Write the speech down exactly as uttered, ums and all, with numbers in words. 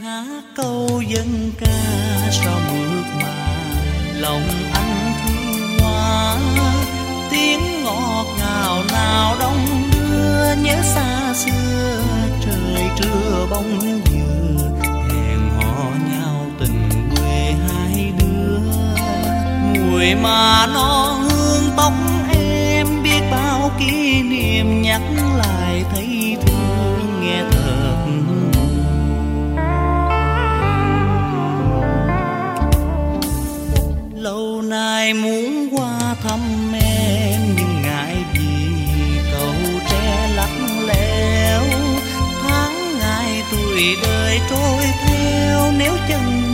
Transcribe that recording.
hát câu dân ca sao mượt mà lòng anh thương hoa, tiếng ngọt ngào nào đông đưa nhớ xa xưa trời trưa bóng dừa hẹn hò nhau tình quê hai đứa. Mùi mà non hương tóc em biết bao kỷ niệm nhắc lại thấy thương nghe thật. Lâu nay muốn qua thăm em nhưng ngại vì cầu tre lạnh lẽo, tháng ngày tuổi đời trôi theo nếu chân